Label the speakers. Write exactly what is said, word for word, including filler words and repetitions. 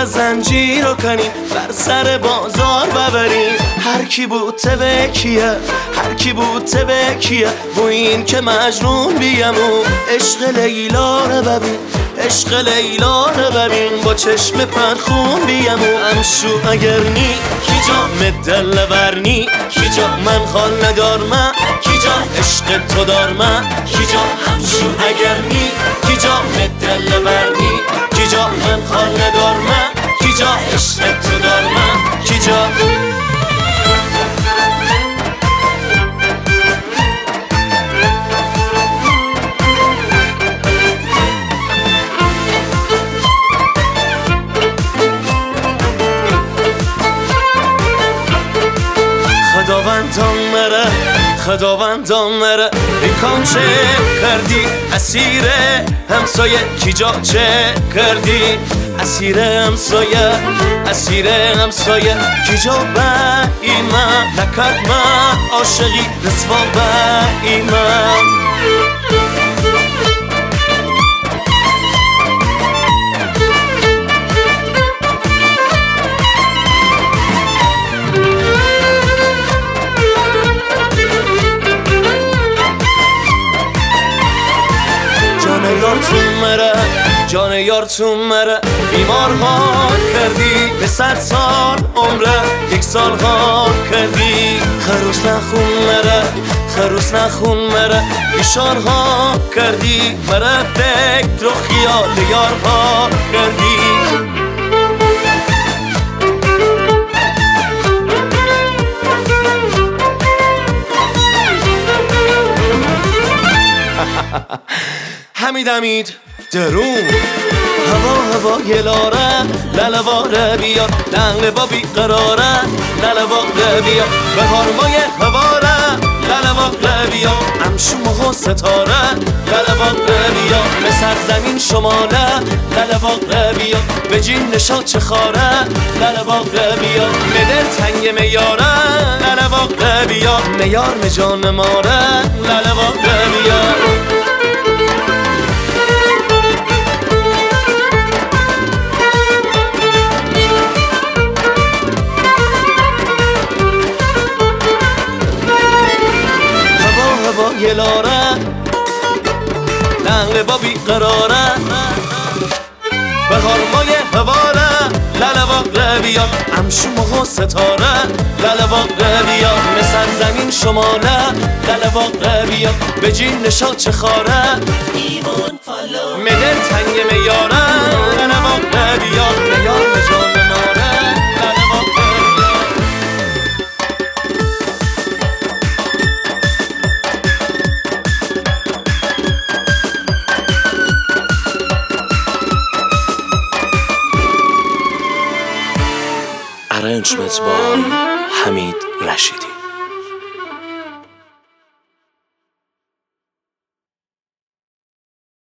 Speaker 1: زنجیر رو کنیم بر سر بازار ببریم. هر کی بود تبکیه هر کی بود تبکیه بو این که مجنون بیمو عشق لیلا رو ببین عشق لیلا رو ببین با چشم پرخون بیمو امشو اگر نی کی جا مدل ورنی کی جا من خال ندارم کی جا عشق تو دارم کی جا همشو اگر نی کی جا مدل ورنی کی جا من خال ندارم کی جا عشق تو دارم کی جا خداوندان مره خداوندان مره بیکان چه کردی اسیر همسایه کی جا چه کردی اسیر همسایه اسیر همسایه کی جا با ایمان نکرد ما عاشقی رسوا با ایمان یار تو مره جان یار تو مره بیمار ها کردی به صد سال عمره یک سال ها کردی خروس نخون مره خروس نخون مره بیشار ها کردی مره فکر و خیال یار ها کردی حمید امید درون هوا هوا گلاره للواره بیار لنگ با بیقراره للواره بیار بهار مای هواره للواره بیار امشو ماه ستاره للواره بیار به سرزمین شماله للواره بیار به جین نشا چه خاره للواره بیار به دل تنگ میاره للواره بیار میار مجان ماره للواره بیار گلاره لنگ با بیقراره بهار مای هواره للواقع بیار امشو ماه ستاره للواقع بیار مثل زمین شماله للواقع بیار به جین نشا چه خاره مدل تنگ میاره للواقع بیار میار به جان ناره للواقع Arrangement by Hamid Rashidi.